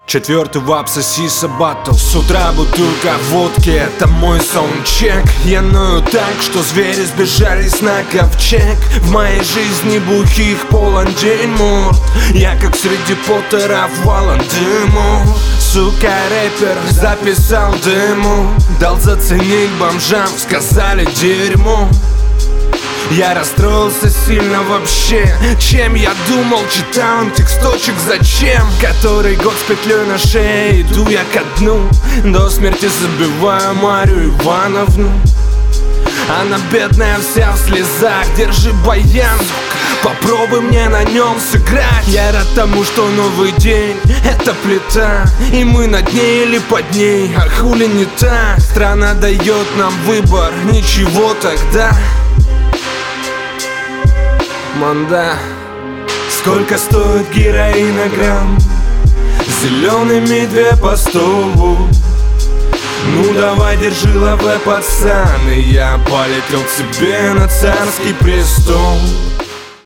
Четвертый вап, сосиса баттл. С утра бутылка водки, это мой саундчек. Я ною так, что звери сбежались на ковчег. В моей жизни бухих полон дерьмо. Я как среди поттеров валом дыму. Сука, рэпер записал дыму. Дал заценить бомжам, сказали дерьмо. Я расстроился сильно вообще. Чем я думал, читал тексточек зачем? Который год с петлей на шее иду я ко дну. До смерти забиваю Марию Ивановну. Она бедная вся в слезах. Держи баян, попробуй мне на нем сыграть. Я рад тому, что новый день — это плита, и мы над ней или под ней, а хули не так? Страна дает нам выбор, ничего тогда. Манда. Сколько стоит героинограмм? Зелеными 2 по 100. Ну давай, держи лавэ, пацан, и я полетел к себе на царский престол.